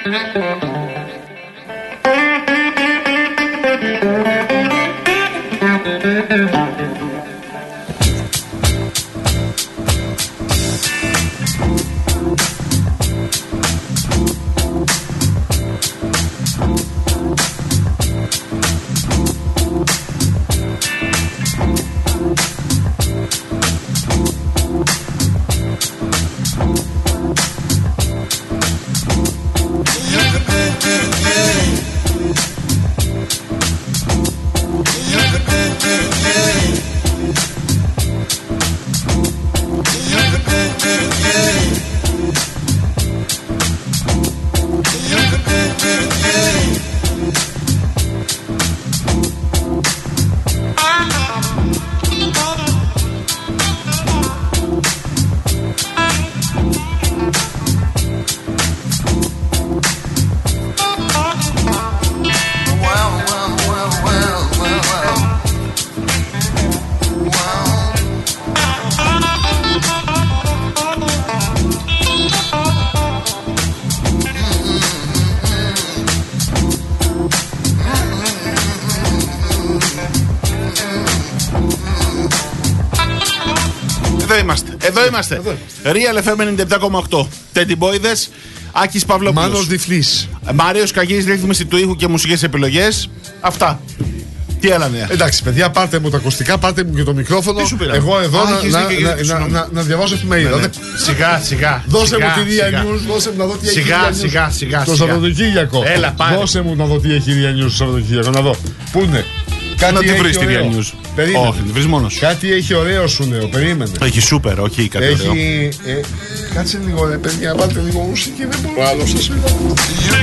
Εδώ είμαστε. Real FM 97,8. Τέντι Μπόιδες, Άκης Παυλόπουλος. Μάνος Διφλής. Μάριος Καγής, ρύθμιση του ήχου και μουσικές επιλογές. Αυτά. Τι άλλα νέα? Εντάξει, παιδιά, πάρτε μου τα ακουστικά, πάρτε μου και το μικρόφωνο. Εγώ εδώ να διαβάσω εφημερίδα. Ναι. Σιγά. Δώσε μου τη Real News, δώσε μου να δω τι έχει Σιγά. Το Σαββατοκύριακο. Έλα, πάρε. Δώσε μου να δω τι έχει Real News το Σαββατοκύριακο. Να δω. Πού είναι? Να τη βρεις τη Real News. Περίμενε. Όχι, τη βρεις μόνος. Κάτι έχει ωραίο σου λέω, περίμενε. Έχει σούπερ, όχι κάτι ωραίο. Κάτσε λίγο ρε παιδιά, βάλτε λίγο μουσική, δεν μπορώ άλλο σας μιλάω.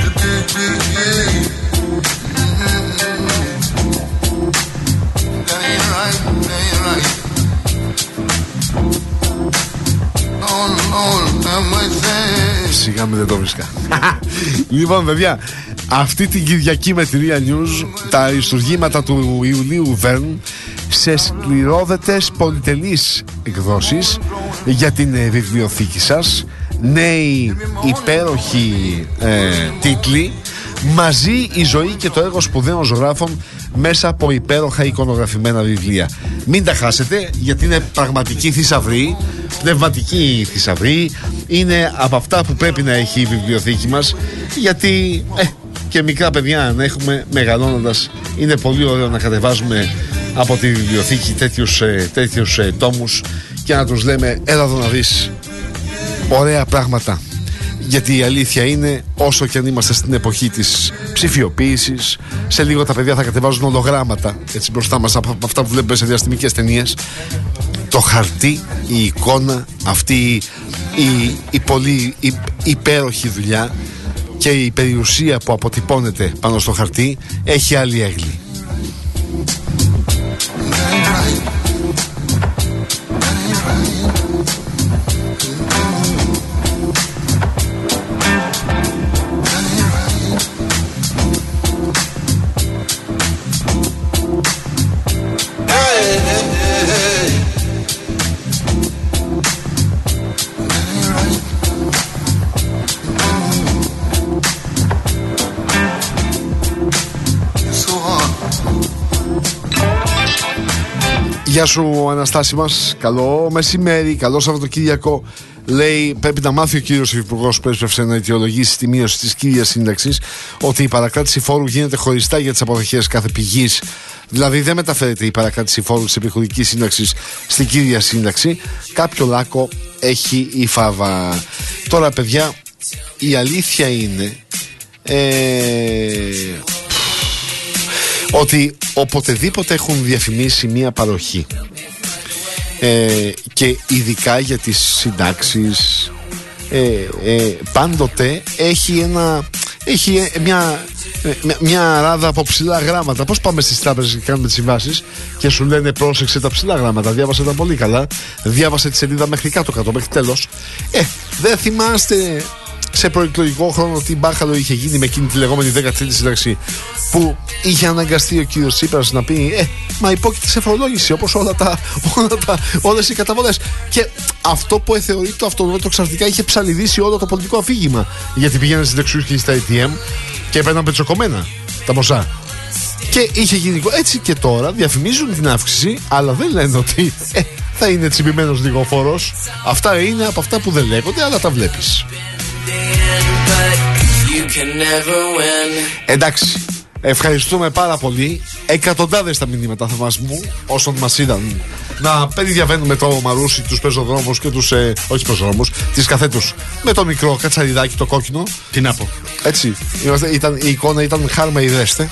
Σιγά με δεν το βρίσκα. Λοιπόν παιδιά, αυτή την Κυριακή με τη Real News τα αριστουργήματα του Ιουλίου Βέρν σε σκληρόδετες πολυτελείς εκδόσεις για την βιβλιοθήκη σας. Νέοι υπέροχοι τίτλοι, μαζί η ζωή και το έργο σπουδαίων ζωγράφων μέσα από υπέροχα εικονογραφημένα βιβλία. Μην τα χάσετε, γιατί είναι πραγματική θησαυρή, πνευματική θησαυρή. Είναι από αυτά που πρέπει να έχει η βιβλιοθήκη μας, γιατί και μικρά παιδιά να έχουμε μεγαλώνοντας, είναι πολύ ωραίο να κατεβάζουμε από τη βιβλιοθήκη τέτοιους τόμους και να τους λέμε έλα εδώ να δεις ωραία πράγματα. Γιατί η αλήθεια είναι, όσο και αν είμαστε στην εποχή της ψηφιοποίησης, σε λίγο τα παιδιά θα κατεβάζουν ολογράμματα έτσι μπροστά μας από αυτά που βλέπουμε σε διαστημικές ταινίες. Το χαρτί, η εικόνα, αυτή η πολύ υπέροχη δουλειά και η περιουσία που αποτυπώνεται πάνω στο χαρτί έχει άλλη έγκλη. Γεια σου Αναστάση μας, καλό μεσημέρι, καλό Σαββατοκύριακο. Λέει, πρέπει να μάθει ο κύριος Υφυπουργός που έσπευσε να αιτιολογήσει τη μείωση της κύριας σύνταξης ότι η παρακράτηση φόρου γίνεται χωριστά για τις αποδοχές κάθε πηγής. Δηλαδή δεν μεταφέρεται η παρακράτηση φόρου της επιχειρηματικής σύνταξης στην κύρια σύνταξη. Κάποιο λάκκο έχει η φάβα. Τώρα παιδιά, η αλήθεια είναι ότι οποτεδήποτε έχουν διαφημίσει μία παροχή και ειδικά για τις συντάξεις πάντοτε έχει μια ράδα από ψηλά γράμματα. Πώς πάμε στις τράπεζες και κάνουμε τις συμβάσεις και σου λένε πρόσεξε τα ψηλά γράμματα, διάβασε τα πολύ καλά, διάβασε τη σελίδα μέχρι κάτω, μέχρι τέλος. Δεν θυμάστε σε προεκλογικό χρόνο τι μπάχαλο είχε γίνει με εκείνη τη λεγόμενη 13η σύνταξη, που είχε αναγκαστεί ο κύριος Τσίπρας να πει μα υπόκειται σε φορολόγηση όπως όλες οι καταβολές. Και αυτό που θεωρεί το αυτονόητο ξαφνικά είχε ψαλιδίσει όλο το πολιτικό αφήγημα, γιατί πήγαιναν στις δεξιούχοι στα ATM και έπαιρναν πετσοκομμένα τα ποσά. Και είχε γίνει έτσι. Και τώρα διαφημίζουν την αύξηση, αλλά δεν λένε ότι θα είναι τσιμπημένος λίγο φόρος. Αυτά είναι από αυτά που δεν λέγονται, αλλά τα βλέπεις. Εντάξει, ευχαριστούμε πάρα πολύ. Εκατοντάδες τα μηνύματα θαυμασμού όσων μας είδαν να περιδιαβαίνουμε το Μαρούσι, τους πεζοδρόμους και τους όχι πεζοδρόμους, τις καθέτους με το μικρό κατσαριδάκι το κόκκινο. Τι να πω. Έτσι, η εικόνα ήταν χάρμα ιδέστε.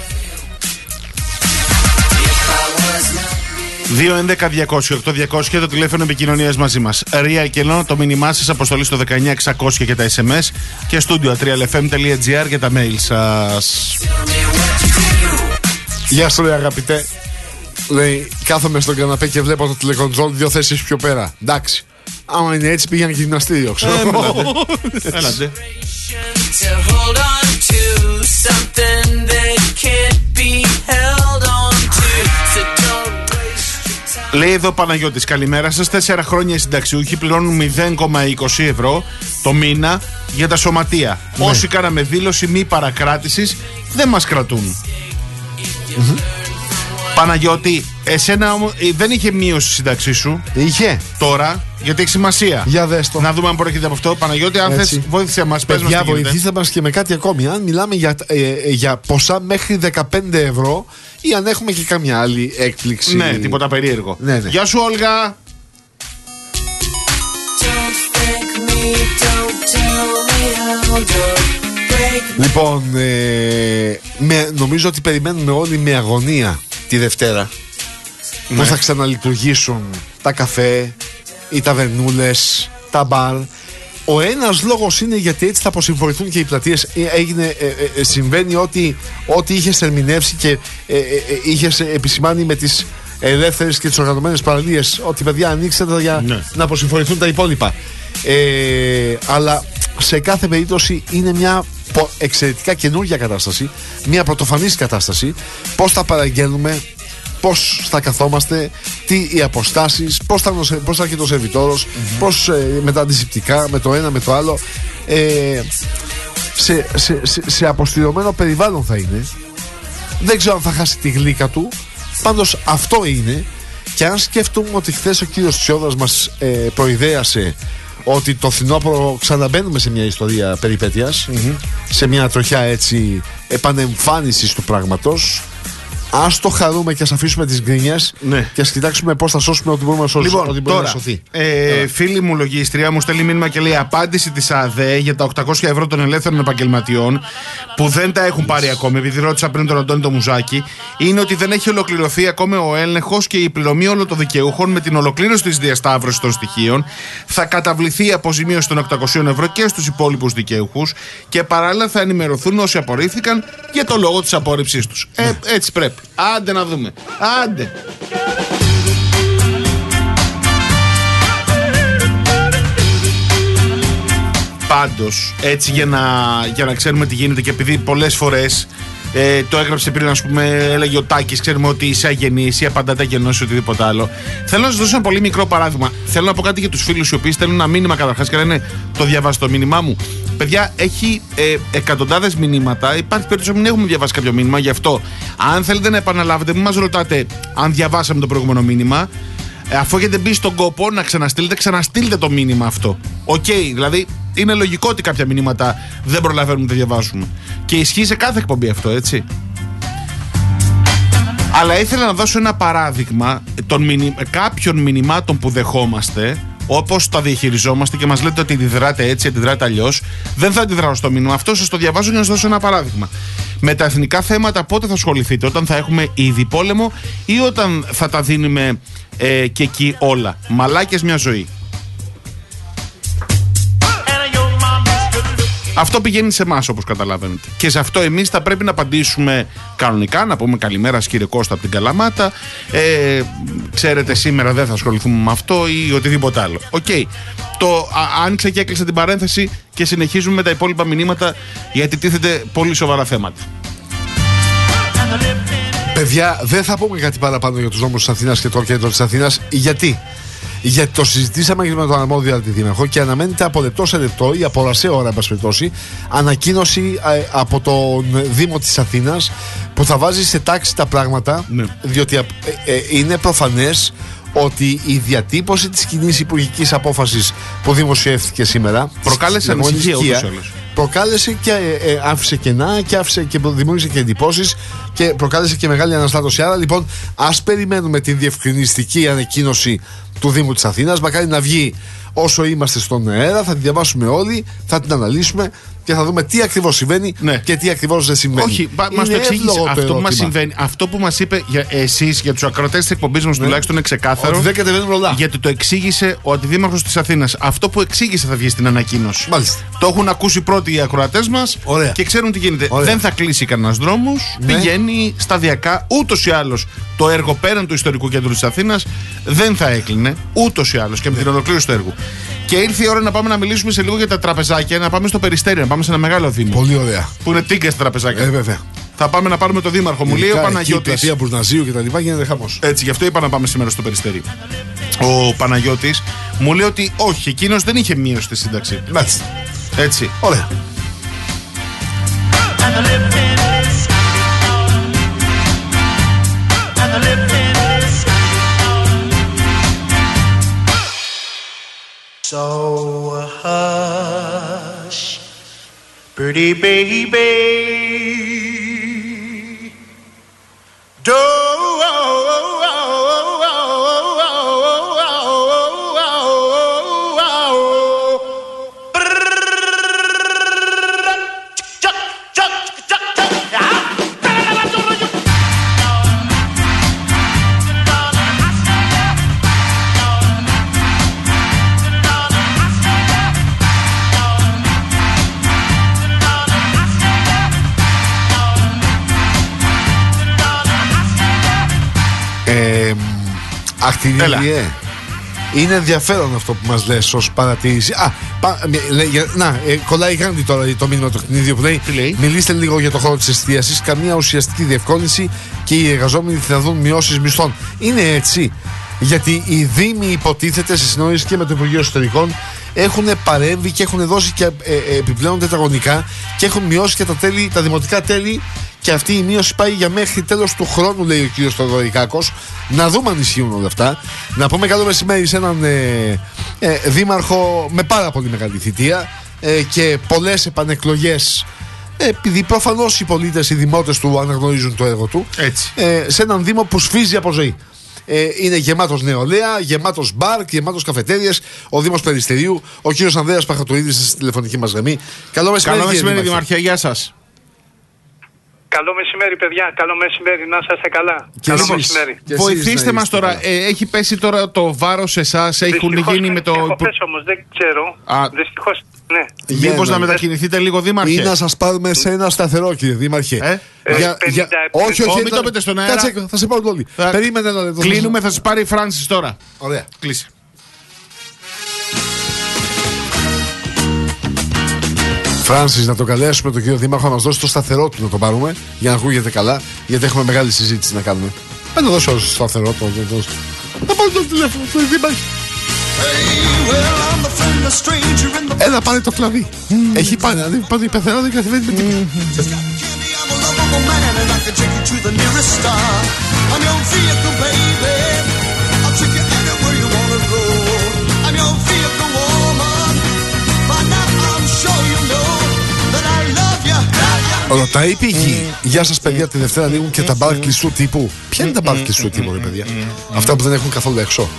2-11-200-8-200 το τηλέφωνο επικοινωνίας μαζί μας. Ρία Κελώνα, το μήνυμά σας αποστολή στο 19600 και τα SMS και στούντιο atrialfm.gr για τα mail σας. Γεια σου, ρε αγαπητέ. Λέει, κάθομαι στον καναπέ και βλέπω το τηλεκοντρόλ 2 θέσεις πιο πέρα. Εντάξει. Άμα είναι έτσι, πήγαινε και γυμναστήριο, ξέρω. Έλατε. Λέει εδώ Παναγιώτης, καλημέρα σας. 4 χρόνια οι συνταξιούχοι πληρώνουν 0,20 ευρώ το μήνα για τα σωματεία. Ναι. Όσοι κάναμε δήλωση μη παρακράτησης δεν μας κρατούν. Παναγιώτη, εσένα δεν είχε μείωση η σύνταξή σου. Είχε. Τώρα, γιατί έχει σημασία. Για δες το. Να δούμε αν προέρχεται από αυτό. Παναγιώτη, αν θες, βοήθησε μας. Παιδιά, βοηθήστε μας και με κάτι ακόμη. Αν μιλάμε για ποσά μέχρι 15 ευρώ ή αν έχουμε και καμιά άλλη έκπληξη. Ναι, τίποτα περίεργο. Ναι. Γεια σου, Όλγα. Λοιπόν, νομίζω ότι περιμένουμε όλοι με αγωνία τη Δευτέρα. Ναι. Πώς θα ξαναλειτουργήσουν τα καφέ, οι ταβερνούλες, τα μπαρ. Ο ένας λόγος είναι γιατί έτσι θα αποσυμφορηθούν και οι πλατείες. Συμβαίνει ότι είχες ερμηνεύσει και είχες επισημάνει με τις ελεύθερες και τις οργανωμένες παραλίες ότι παιδιά ανοίξτε τα για να αποσυμφορηθούν τα υπόλοιπα. Αλλά σε κάθε περίπτωση είναι μια εξαιρετικά καινούργια κατάσταση, μια πρωτοφανής κατάσταση. Πώς θα παραγγέλνουμε, πώς θα καθόμαστε, τι οι αποστάσεις, πώς θα έρχεται το σερβιτόρος, πώς με τα αντισηπτικά, με το ένα με το άλλο, σε αποστηρωμένο περιβάλλον θα είναι. Δεν ξέρω αν θα χάσει τη γλύκα του. Πάντως αυτό είναι. Και αν σκέφτομαι ότι χθες ο κύριος Τσιόδρας μας προειδέασε ότι το φθινόπωρο ξαναμπαίνουμε σε μια ιστορία περιπέτειας, σε μια τροχιά έτσι επανεμφάνισης του πράγματος. Ας το χαρούμε και ας αφήσουμε τις γκρινιές και ας κοιτάξουμε πώς θα σώσουμε ό,τι μπορούμε να σώσουμε. Λοιπόν, ό,τι μπορεί τώρα, να σωθεί. Φίλη μου λογίστρια μου στέλνει μήνυμα και λέει απάντηση της ΑΔΕ για τα 800 ευρώ των ελεύθερων επαγγελματιών που δεν τα έχουν πάρει ακόμη, επειδή ρώτησα πριν τον Αντώνη το Μουζάκη, είναι ότι δεν έχει ολοκληρωθεί ακόμη ο έλεγχος και η πληρωμή όλων των δικαιούχων. Με την ολοκλήρωση της διασταύρωσης των στοιχείων θα καταβληθεί η αποζημίωση των 800 ευρώ και στους υπόλοιπους δικαιούχους και παράλληλα θα ενημερωθούν όσοι απορρίφθηκαν για το λόγο της απόρριψής τους. Έτσι πρέπει. Άντε να δούμε. Άντε. Πάντως, έτσι για να ξέρουμε τι γίνεται και επειδή πολλές φορές το έγραψε πριν, ας πούμε, έλεγε ο Τάκης, ξέρουμε ότι είσαι αγενής ή απαντάτε αγενός ή οτιδήποτε άλλο. Θέλω να σας δώσω ένα πολύ μικρό παράδειγμα. Θέλω να πω κάτι για τους φίλους οι οποίοι στέλνουν ένα μήνυμα καταρχάς και λένε το διαβάσει το μήνυμά μου. Παιδιά, έχει εκατοντάδες μηνύματα. Υπάρχει περίπτωση να μην έχουμε διαβάσει κάποιο μήνυμα. Γι' αυτό, αν θέλετε να επαναλάβετε, μην μας ρωτάτε αν διαβάσαμε το προηγούμενο μήνυμα. Αφού έχετε μπει στον κόπο να ξαναστείλτε το μήνυμα αυτό. Οκ, δηλαδή είναι λογικό ότι κάποια μηνύματα δεν προλαβαίνουμε να τα διαβάσουμε. Και ισχύει σε κάθε εκπομπή αυτό, έτσι. Αλλά ήθελα να δώσω ένα παράδειγμα κάποιων μηνυμάτων που δεχόμαστε, όπως τα διαχειριζόμαστε και μας λέτε ότι αντιδράτε έτσι, αντιδράτε αλλιώς. Δεν θα αντιδράω στο μήνυμα αυτό, σας το διαβάζω για να σας δώσω ένα παράδειγμα. Με τα εθνικά θέματα πότε θα ασχοληθείτε, όταν θα έχουμε ήδη πόλεμο ή όταν θα τα δίνουμε και εκεί όλα? Μαλάκες μια ζωή. Αυτό πηγαίνει σε εμάς, όπως καταλαβαίνετε. Και σε αυτό εμείς θα πρέπει να απαντήσουμε κανονικά, να πούμε καλημέρα κύριε Κώστα από την Καλαμάτα. Ξέρετε, σήμερα δεν θα ασχοληθούμε με αυτό ή οτιδήποτε άλλο. Οκ. Το άνοιξα και έκλεισα την παρένθεση και συνεχίζουμε με τα υπόλοιπα μηνύματα, γιατί τίθεται πολύ σοβαρά θέματα. Παιδιά, δεν θα πούμε κάτι παραπάνω για τους νόμους της Αθήνας και το κέντρο της Αθήνας. Γιατί το συζητήσαμε και με τον αρμόδιο αντιδήμαρχο και αναμένεται από λεπτό σε λεπτό ή από ώρα σε ώρα, εν πάση περιπτώσει, ανακοίνωση από τον Δήμο της Αθήνας που θα βάζει σε τάξη τα πράγματα. Ναι. Διότι είναι προφανές ότι η διατύπωση της κοινής υπουργικής απόφασης που δημοσιεύτηκε σήμερα προκάλεσε ανησυχία ούτως ή άλλως. Προκάλεσε και άφησε κενά και δημιούργησε και εντυπώσεις και προκάλεσε και μεγάλη αναστάτωση. Άρα λοιπόν ας περιμένουμε την διευκρινιστική ανακοίνωση του Δήμου της Αθήνας. Μακάρι να βγει όσο είμαστε στον αέρα, θα την διαβάσουμε όλοι, θα την αναλύσουμε και θα δούμε τι ακριβώς συμβαίνει και τι ακριβώς δεν συμβαίνει. Όχι, μας το εξήγησε αυτό που μας συμβαίνει. Αυτό που μας είπε εσείς για τους ακροατές της εκπομπής μας τουλάχιστον είναι ξεκάθαρο. Ότι δεν κατεβαίνουν όλα. Γιατί το εξήγησε ο αντιδήμαρχος της Αθήνας. Αυτό που εξήγησε θα βγει στην ανακοίνωση. Μάλιστα. Το έχουν ακούσει πρώτοι οι ακροατές μας και ξέρουν τι γίνεται. Ωραία. Δεν θα κλείσει κανένας δρόμος. Πηγαίνει σταδιακά. Ούτως ή άλλως το έργο πέραν του ιστορικού κέντρου της Αθήνας δεν θα έκλεινε. Ούτως ή άλλως και με την ολοκλήρωση του έργου. Και ήρθε η ώρα να πάμε να μιλήσουμε σε λίγο για τα τραπεζάκια, να πάμε στο Περιστέρι, να πάμε σε ένα μεγάλο δήμο. Πολύ ωραία. Που είναι τίγκα στα τραπεζάκια. Βέβαια. Θα πάμε να πάρουμε τον δήμαρχο. Μου λέει ο Παναγιώτης. Η πλατεία Μπουρναζίου και τα λοιπά γίνεται χαμός. Έτσι, γι' αυτό είπα να πάμε σήμερα στο Περιστέρι. Ο Παναγιώτης μου λέει ότι όχι, εκείνος δεν είχε μείωση στη σύνταξη. Έτσι. Ωραία. So hush, pretty baby, Ακτινίδιε. Είναι ενδιαφέρον αυτό που μας λες ως παρατήρηση. Κολλάει γάντι τώρα το μήνυμα του κτηνίδιου που λέει: μιλήστε λίγο για το χώρο της εστίασης. Καμία ουσιαστική διευκόλυνση και οι εργαζόμενοι θα δουν μειώσεις μισθών. Είναι έτσι. Γιατί οι Δήμοι, υποτίθεται, σε συνεννόηση και με το Υπουργείο Εσωτερικών, έχουν παρέμβει και έχουν δώσει και επιπλέον τετραγωνικά και έχουν μειώσει και τα δημοτικά τέλη. Και αυτή η μείωση πάει για μέχρι τέλος του χρόνου, λέει ο κ. Θοδωρικάκος. Να δούμε αν ισχύουν όλα αυτά. Να πούμε καλό μεσημέρι σε έναν δήμαρχο με πάρα πολύ μεγάλη θητεία και πολλές επανεκλογές. Επειδή προφανώς οι πολίτες, οι δημότες του αναγνωρίζουν το έργο του. Έτσι. Σε έναν Δήμο που σφίζει από ζωή. Είναι γεμάτος νεολαία, γεμάτος μπαρ, γεμάτος καφετέριες. Ο Δήμος Περιστερίου, ο κ. Ανδρέας Παχατουρίδης στη τηλεφωνική μας γραμμή. Καλό μεσημέρι, Δημαρχέ, γεια σας. Καλό μεσημέρι, παιδιά. Καλό μεσημέρι. Να είστε καλά. Καλό μεσημέρι. Βοηθήστε μας τώρα. Έχει πέσει τώρα το βάρος σε εσάς. Έχουν γίνει με το. Έχω πέσει όμως, δεν ξέρω. Δυστυχώς, ναι. Μήπως να μετακινηθείτε λίγο, Δήμαρχε? Ή να σας πάρουμε σε ένα σταθερό, κύριε Δήμαρχε. Όχι, μην το πείτε στον αέρα. Κάτσε, θα σε πάω όλοι. Περίμενε ένα λεπτό. Κλείνουμε, θα σας πάρει η Φράνσις τώρα. Ωραία. Κλείσε. Φράνσις, να το καλέσουμε τον κύριο Δήμαρχο να μας δώσει το σταθερό του να το πάρουμε για να ακούγεται καλά, γιατί έχουμε μεγάλη συζήτηση να κάνουμε. Να το δώσω στο σταθερό του. Να πάρει το τηλέφωνο του Δήμαρχο. Έλα, πάρε το φλαβί. Έχει πάει, η πεθερά δεν καθημερινή με τίποτα. Ρωτάει η Πηγή. Γεια σας, παιδιά, τη Δευτέρα ανοίγουν και τα μπαρ κλειστού τύπου. Ποια είναι τα μπαρ κλειστού τύπου, ρε παιδιά? Αυτά που δεν έχουν καθόλου έξω.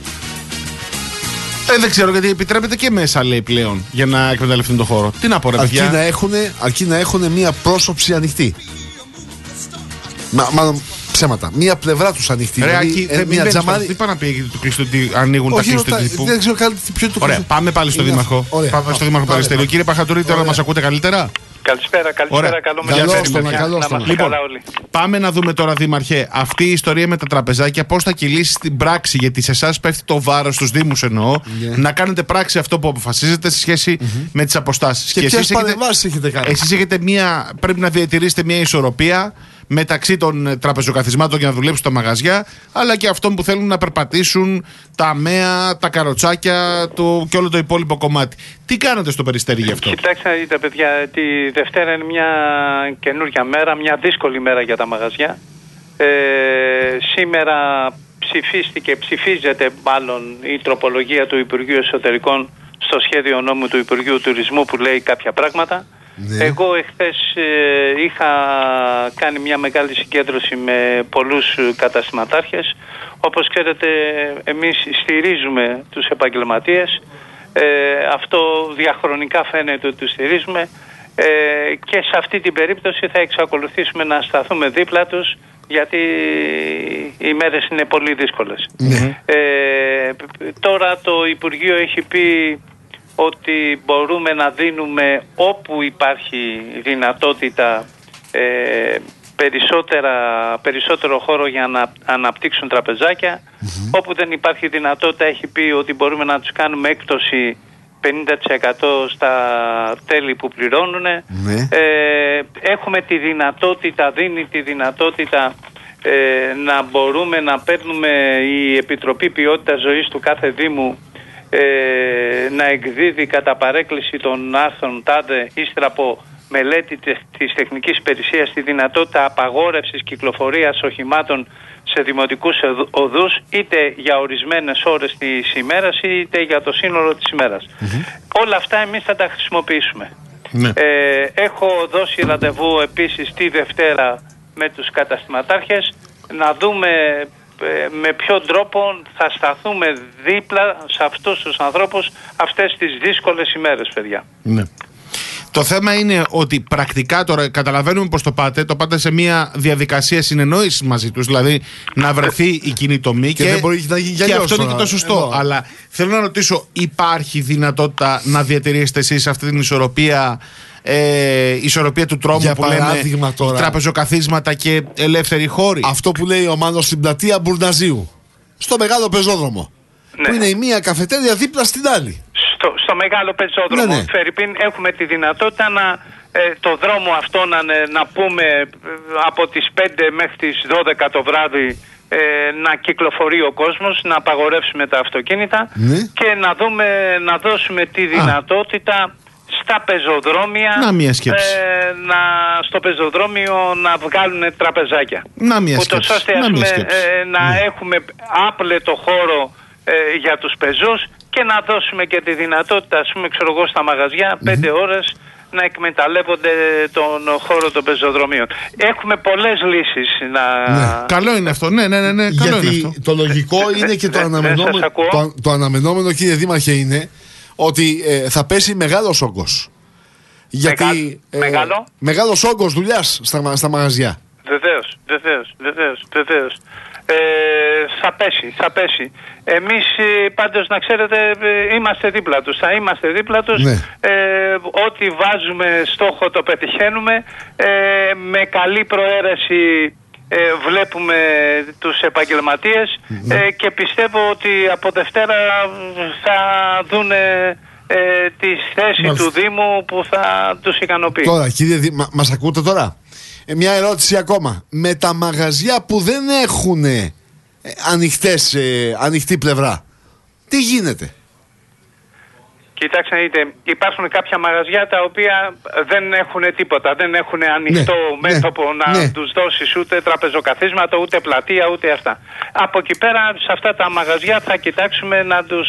Δεν ξέρω, γιατί επιτρέπεται και μέσα, λέει, πλέον, για να εκμεταλλευτούν το χώρο. Τι να πω, ρε παιδιά. Αρκεί να έχουν μία πρόσωψη ανοιχτή. Μάλλον ψέματα. Μία πλευρά τους ανοιχτή. Μία τζαμάρι. Τι πάει να πει του κλειστού ότι ανοίγουν τα κλειστού τύπου. Δεν ξέρω καν ποιο είναι το κλειστού. Πάμε πάλι στο Δήμαρχο. Πάμε στο Δήμαρχο Περιστέριου. Κύριε Παχατουρή, τώρα μας ακούτε καλύτερα? Καλησπέρα, καλό μεσημέρι. Λοιπόν, πάμε να δούμε τώρα, Δήμαρχε, αυτή η ιστορία με τα τραπεζάκια πώς θα κυλήσει στην πράξη. Γιατί σε εσάς πέφτει το βάρος, στους Δήμους εννοώ, να κάνετε πράξη αυτό που αποφασίζετε σε σχέση με τις αποστάσεις. Και ποιες παρεμβάσεις έχετε κάνει? Εσείς πρέπει να διατηρήσετε μια ισορροπία μεταξύ των τραπεζοκαθισμάτων για να δουλέψουν τα μαγαζιά, αλλά και αυτών που θέλουν να περπατήσουν τα αμαία, τα καροτσάκια και όλο το υπόλοιπο κομμάτι. Τι κάνετε στο Περιστέρι γι' αυτό? Κοιτάξτε να δείτε, παιδιά, τη Δευτέρα είναι μια καινούργια μέρα, μια δύσκολη μέρα για τα μαγαζιά. Σήμερα ψηφίζεται μάλλον η τροπολογία του Υπουργείου Εσωτερικών στο σχέδιο νόμου του Υπουργείου Τουρισμού που λέει κάποια πράγματα. Ναι. Εγώ εχθές είχα κάνει μια μεγάλη συγκέντρωση με πολλούς καταστηματάρχες. Όπως ξέρετε, εμείς στηρίζουμε τους επαγγελματίες. Αυτό διαχρονικά φαίνεται ότι τους στηρίζουμε. Και σε αυτή την περίπτωση θα εξακολουθήσουμε να σταθούμε δίπλα τους, γιατί οι μέρες είναι πολύ δύσκολες. Ναι. Τώρα το Υπουργείο έχει πει ότι μπορούμε να δίνουμε όπου υπάρχει δυνατότητα περισσότερο χώρο για να αναπτύξουν τραπεζάκια. Όπου δεν υπάρχει δυνατότητα έχει πει ότι μπορούμε να τους κάνουμε έκπτωση 50% στα τέλη που πληρώνουν. Ναι. Έχουμε τη δυνατότητα, δίνει τη δυνατότητα να μπορούμε να παίρνουμε η Επιτροπή Ποιότητας Ζωής του κάθε Δήμου να εκδίδει κατά παρέκκληση των άρθρων τάδε ύστερα από μελέτη της τεχνικής υπηρεσίας τη δυνατότητα απαγόρευσης κυκλοφορίας οχημάτων σε δημοτικούς οδούς, είτε για ορισμένες ώρες της ημέρας είτε για το σύνολο της ημέρας. Όλα αυτά εμείς θα τα χρησιμοποιήσουμε. Έχω δώσει ραντεβού επίσης τη Δευτέρα με τους καταστηματάρχες να δούμε με ποιον τρόπο θα σταθούμε δίπλα σε αυτούς τους ανθρώπους αυτές τις δύσκολες ημέρες, παιδιά. Ναι. Το θέμα είναι ότι πρακτικά τώρα καταλαβαίνουμε πως το πάτε σε μια διαδικασία συνεννόησης μαζί τους, δηλαδή να βρεθεί η κοινή τομή και αυτό είναι και το σωστό. Αλλά θέλω να ρωτήσω, υπάρχει δυνατότητα να διατηρήσετε εσείς αυτή την ισορροπία του τρόμου που λέμε τώρα, τραπεζοκαθίσματα και ελεύθεροι χώροι? Αυτό που λέει ο Μάνος στην πλατεία Μπουρναζίου, στο μεγάλο πεζόδρομο, που είναι η μία καφετέρια δίπλα στην άλλη. Στο μεγάλο πεζόδρομο, Φερρυπίν, έχουμε τη δυνατότητα το δρόμο αυτό να πούμε από τις 5 μέχρι τις 12 το βράδυ να κυκλοφορεί ο κόσμος, να απαγορεύσουμε τα αυτοκίνητα και να δώσουμε τη δυνατότητα στα πεζοδρόμια στο πεζοδρόμιο να βγάλουν τραπεζάκια. Ούτως ώστε να έχουμε άπλετο χώρο για τους πεζούς και να δώσουμε και τη δυνατότητα, ας πούμε, στα μαγαζιά 5 ώρες να εκμεταλλεύονται τον χώρο των πεζοδρομίων. Έχουμε πολλές λύσεις Καλό είναι αυτό, ναι. Γιατί το λογικό είναι και το αναμενόμενο, κύριε Δήμαρχε, είναι ότι θα πέσει μεγάλος όγκος. Γιατί μεγάλος όγκος δουλειάς στα μαγαζιά. Βεβαίως. Θα πέσει. Εμείς πάντως να ξέρετε είμαστε δίπλα τους. Θα είμαστε δίπλα τους. Ό,τι βάζουμε στόχο το πετυχαίνουμε. Με καλή προαίρεση βλέπουμε τους επαγγελματίες και πιστεύω ότι από Δευτέρα θα δούνε τη θέση του Δήμου που θα τους ικανοποιεί. Τώρα κύριε μας ακούτε τώρα? Μια ερώτηση ακόμα. Με τα μαγαζιά που δεν έχουν ανοιχτή πλευρά, τι γίνεται? Κοιτάξτε να δείτε, υπάρχουν κάποια μαγαζιά τα οποία δεν έχουν τίποτα, δεν έχουν ανοιχτό μέτωπο να τους δώσεις ούτε τραπεζοκαθίσματα, ούτε πλατεία, ούτε αυτά. Από εκεί πέρα, σε αυτά τα μαγαζιά θα κοιτάξουμε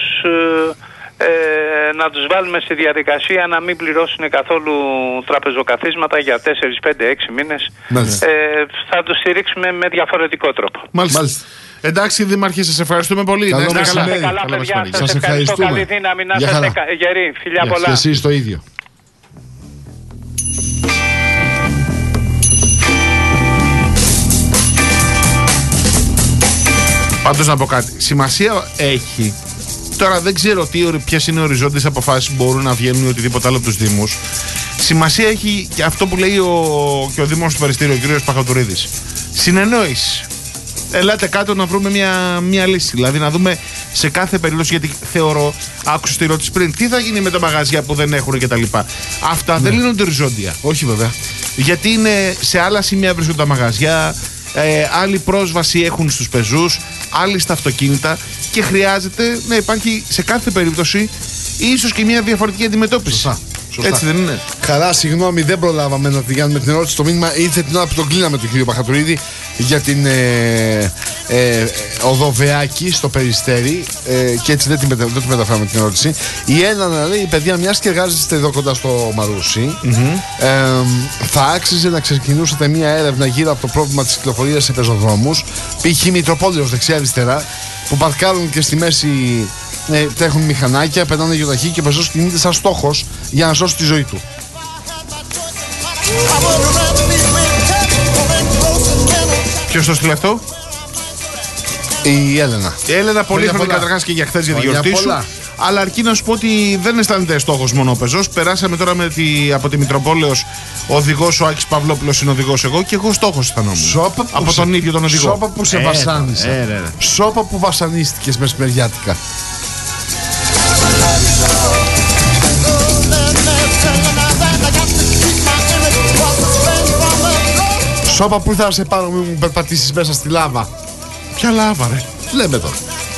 να τους βάλουμε στη διαδικασία να μην πληρώσουν καθόλου τραπεζοκαθίσματα για 4, 5, 6 μήνες. Θα τους στηρίξουμε με διαφορετικό τρόπο. Μάλιστα. Εντάξει, Δήμαρχε, σας ευχαριστούμε πολύ. Καλά, παιδιά. Σας ευχαριστώ. Καλή δύναμη, να είστε γεροί. Φιλιά πολλά. Και εσείς το ίδιο. Πάντως να πω κάτι. Σημασία έχει. Τώρα δεν ξέρω ποιες είναι οι οριζόντιες αποφάσεις που μπορούν να βγαίνουν ή οτιδήποτε άλλο από τους Δήμους. Σημασία έχει και αυτό που λέει και ο Δήμος του Περιστήριου, ο κ. Παχατουρίδης. Συνεννόηση. Ελάτε κάτω να βρούμε μια λύση. Δηλαδή να δούμε σε κάθε περίπτωση, γιατί θεωρώ, άκουσα τη ερώτηση πριν, τι θα γίνει με τα μαγαζιά που δεν έχουν κτλ. Αυτά δεν λύνονται οριζόντια. Όχι βέβαια. Γιατί είναι σε άλλα σημεία βρίσκονται τα μαγαζιά, άλλη πρόσβαση έχουν στους πεζούς, άλλοι στα αυτοκίνητα και χρειάζεται να υπάρχει σε κάθε περίπτωση ίσως και μια διαφορετική αντιμετώπιση. Σωστά. Έτσι δεν είναι? Χαρά, συγγνώμη, δεν προλάβαμε να τη κάνουμε την ερώτηση. Το μήνυμα ήρθε την ώρα που τον κλείναμε τον κύριο Παχατουρίδη για την Οδοβεάκη στο Περιστέρι και έτσι δεν του μεταφέραμε την ερώτηση. Η Έλενα λέει: παιδιά, μιας και εργάζεστε εδώ κοντά στο Μαρούσι, θα άξιζε να ξεκινούσατε μια έρευνα γύρω από το πρόβλημα της κυκλοφορίας σε πεζοδρόμους, π.χ. Μητροπόλεως δεξιά-αριστερά, που παρκάρουν και στη μέση. Τρέχουν μηχανάκια, περνάνε γιοταχή και ο πεζός κινείται σαν στόχος για να σώσει τη ζωή του. Ποιος το στείλε αυτό? Η Έλενα. Η Έλενα, πολύ χρόνια καταρχάς και για χθες για τη γιορτή σου. Αλλά αρκεί να σου πω ότι δεν αισθάνεται στόχος μόνο ο πεζός. Περάσαμε τώρα από τη Μητροπόλεως. Ο οδηγός ο Άκης Παυλόπουλος είναι οδηγός εγώ και εγώ στόχος αισθανόμουν. Από τον ίδιο τον οδηγό. Σώπα που σε βασάνισε. Σώπα που βασανίστηκες μεσημεριάτικα. Σώπα που ήρθα να σε πάρω, μην μου περπατήσεις μέσα στη λάβα. Ποια λάβα ρε? Λέμε τώρα.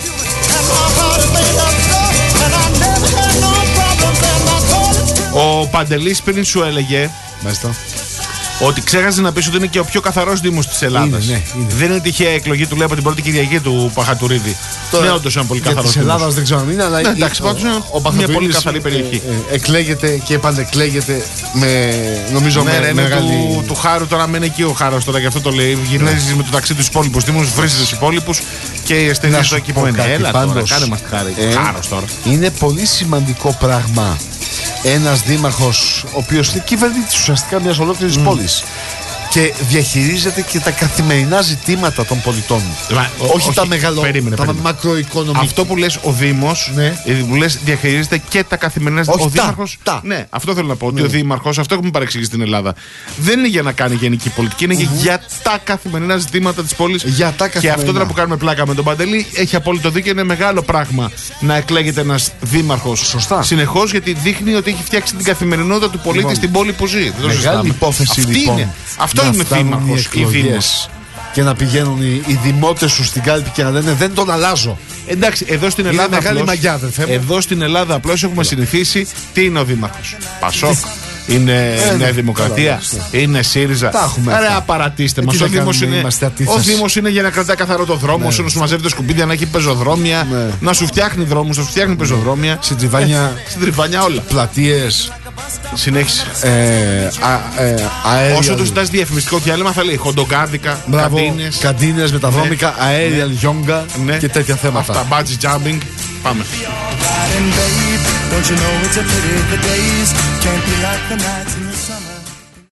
Ο Παντελής πριν σου έλεγε ότι ξέχασε να πεις ότι είναι και ο πιο καθαρός Δήμος της Ελλάδας. Είναι. Δεν είναι τυχαία εκλογή του, λέει, από την πρώτη Κυριακή του Παχατουρίδη. Ναι, όντως είναι πολύ καθαρός Δήμος. Της Ελλάδας δεν ξέρω αν είναι, αλλά εντάξει, πάντως είναι μια πολύ καθαρή περιοχή. Εκλέγεται και επανεκλέγεται νομίζω με μεγάλη... Του Χάρου, τώρα μένει εκεί ο Χάρος τώρα, γι' αυτό το λέει. Γυρνάζει με το ταξί τους υπόλοιπους Δήμους, βρίζεις τους υπόλοιπους και εστενείς εκεί που είναι. Έλα τώρα, κάνε μας τη χάρη. Χάρος τώρα. Είναι πολύ σημαντικό πράγμα ένας δήμαρχος ο οποίος είναι κυβερνήτης ουσιαστικά μιας ολόκληρης πόλης και διαχειρίζεται και τα καθημερινά ζητήματα των πολιτών. Όχι τα τα μακροοικονομικά. Αυτό που λες ο Δήμος, που λες διαχειρίζεται και τα καθημερινά ζητήματα. Ο Δήμαρχος. Ναι, αυτό θέλω να πω. Ότι ο Δήμαρχος, αυτό έχουμε παρεξηγήσει στην Ελλάδα, δεν είναι για να κάνει γενική πολιτική, είναι για τα καθημερινά ζητήματα της πόλης. Και αυτό τώρα που κάνουμε πλάκα με τον Παντελή έχει απόλυτο δίκιο. Είναι μεγάλο πράγμα να εκλέγεται ένας δήμαρχος συνεχώς, γιατί δείχνει ότι έχει φτιάξει την καθημερινότητα του πολίτη στην πόλη που ζει. Μεγάλη υπόθεση λοιπόν. Αυτό είναι δήμαρχος ή δήμος. Και να πηγαίνουν οι δημότες σου στην κάλπη και να λένε δεν τον αλλάζω. Εντάξει, εδώ στην Ελλάδα. Μεγάλη μαγιά, αδερφέ μου. Εδώ στην Ελλάδα απλώς έχουμε συνηθίσει τι είναι ο δήμαρχος. Πασόκ. Είναι Νέα Δημοκρατία. Είναι ΣΥΡΙΖΑ. Άρα απαρατήστε μας. Ο Δήμος είναι για να κρατάει καθαρό το δρόμο σου, να σου μαζεύει τα σκουπίδια, να έχει πεζοδρόμια, να σου φτιάχνει δρόμους, να σου φτιάχνει πεζοδρόμια. Στην Τριβάνια όλα. Πλατείες. Συνέχισε. Όσο του ζητάς διαφημιστικό διάλειμμα θα λέει χοντογκάδικα, καντίνες μεταδρόμικα, αέρια λιόγκα και τέτοια θέματα. Αυτά, bungee jumping. Πάμε. Don't you know it's a pity the days can't be like the nights in the summer.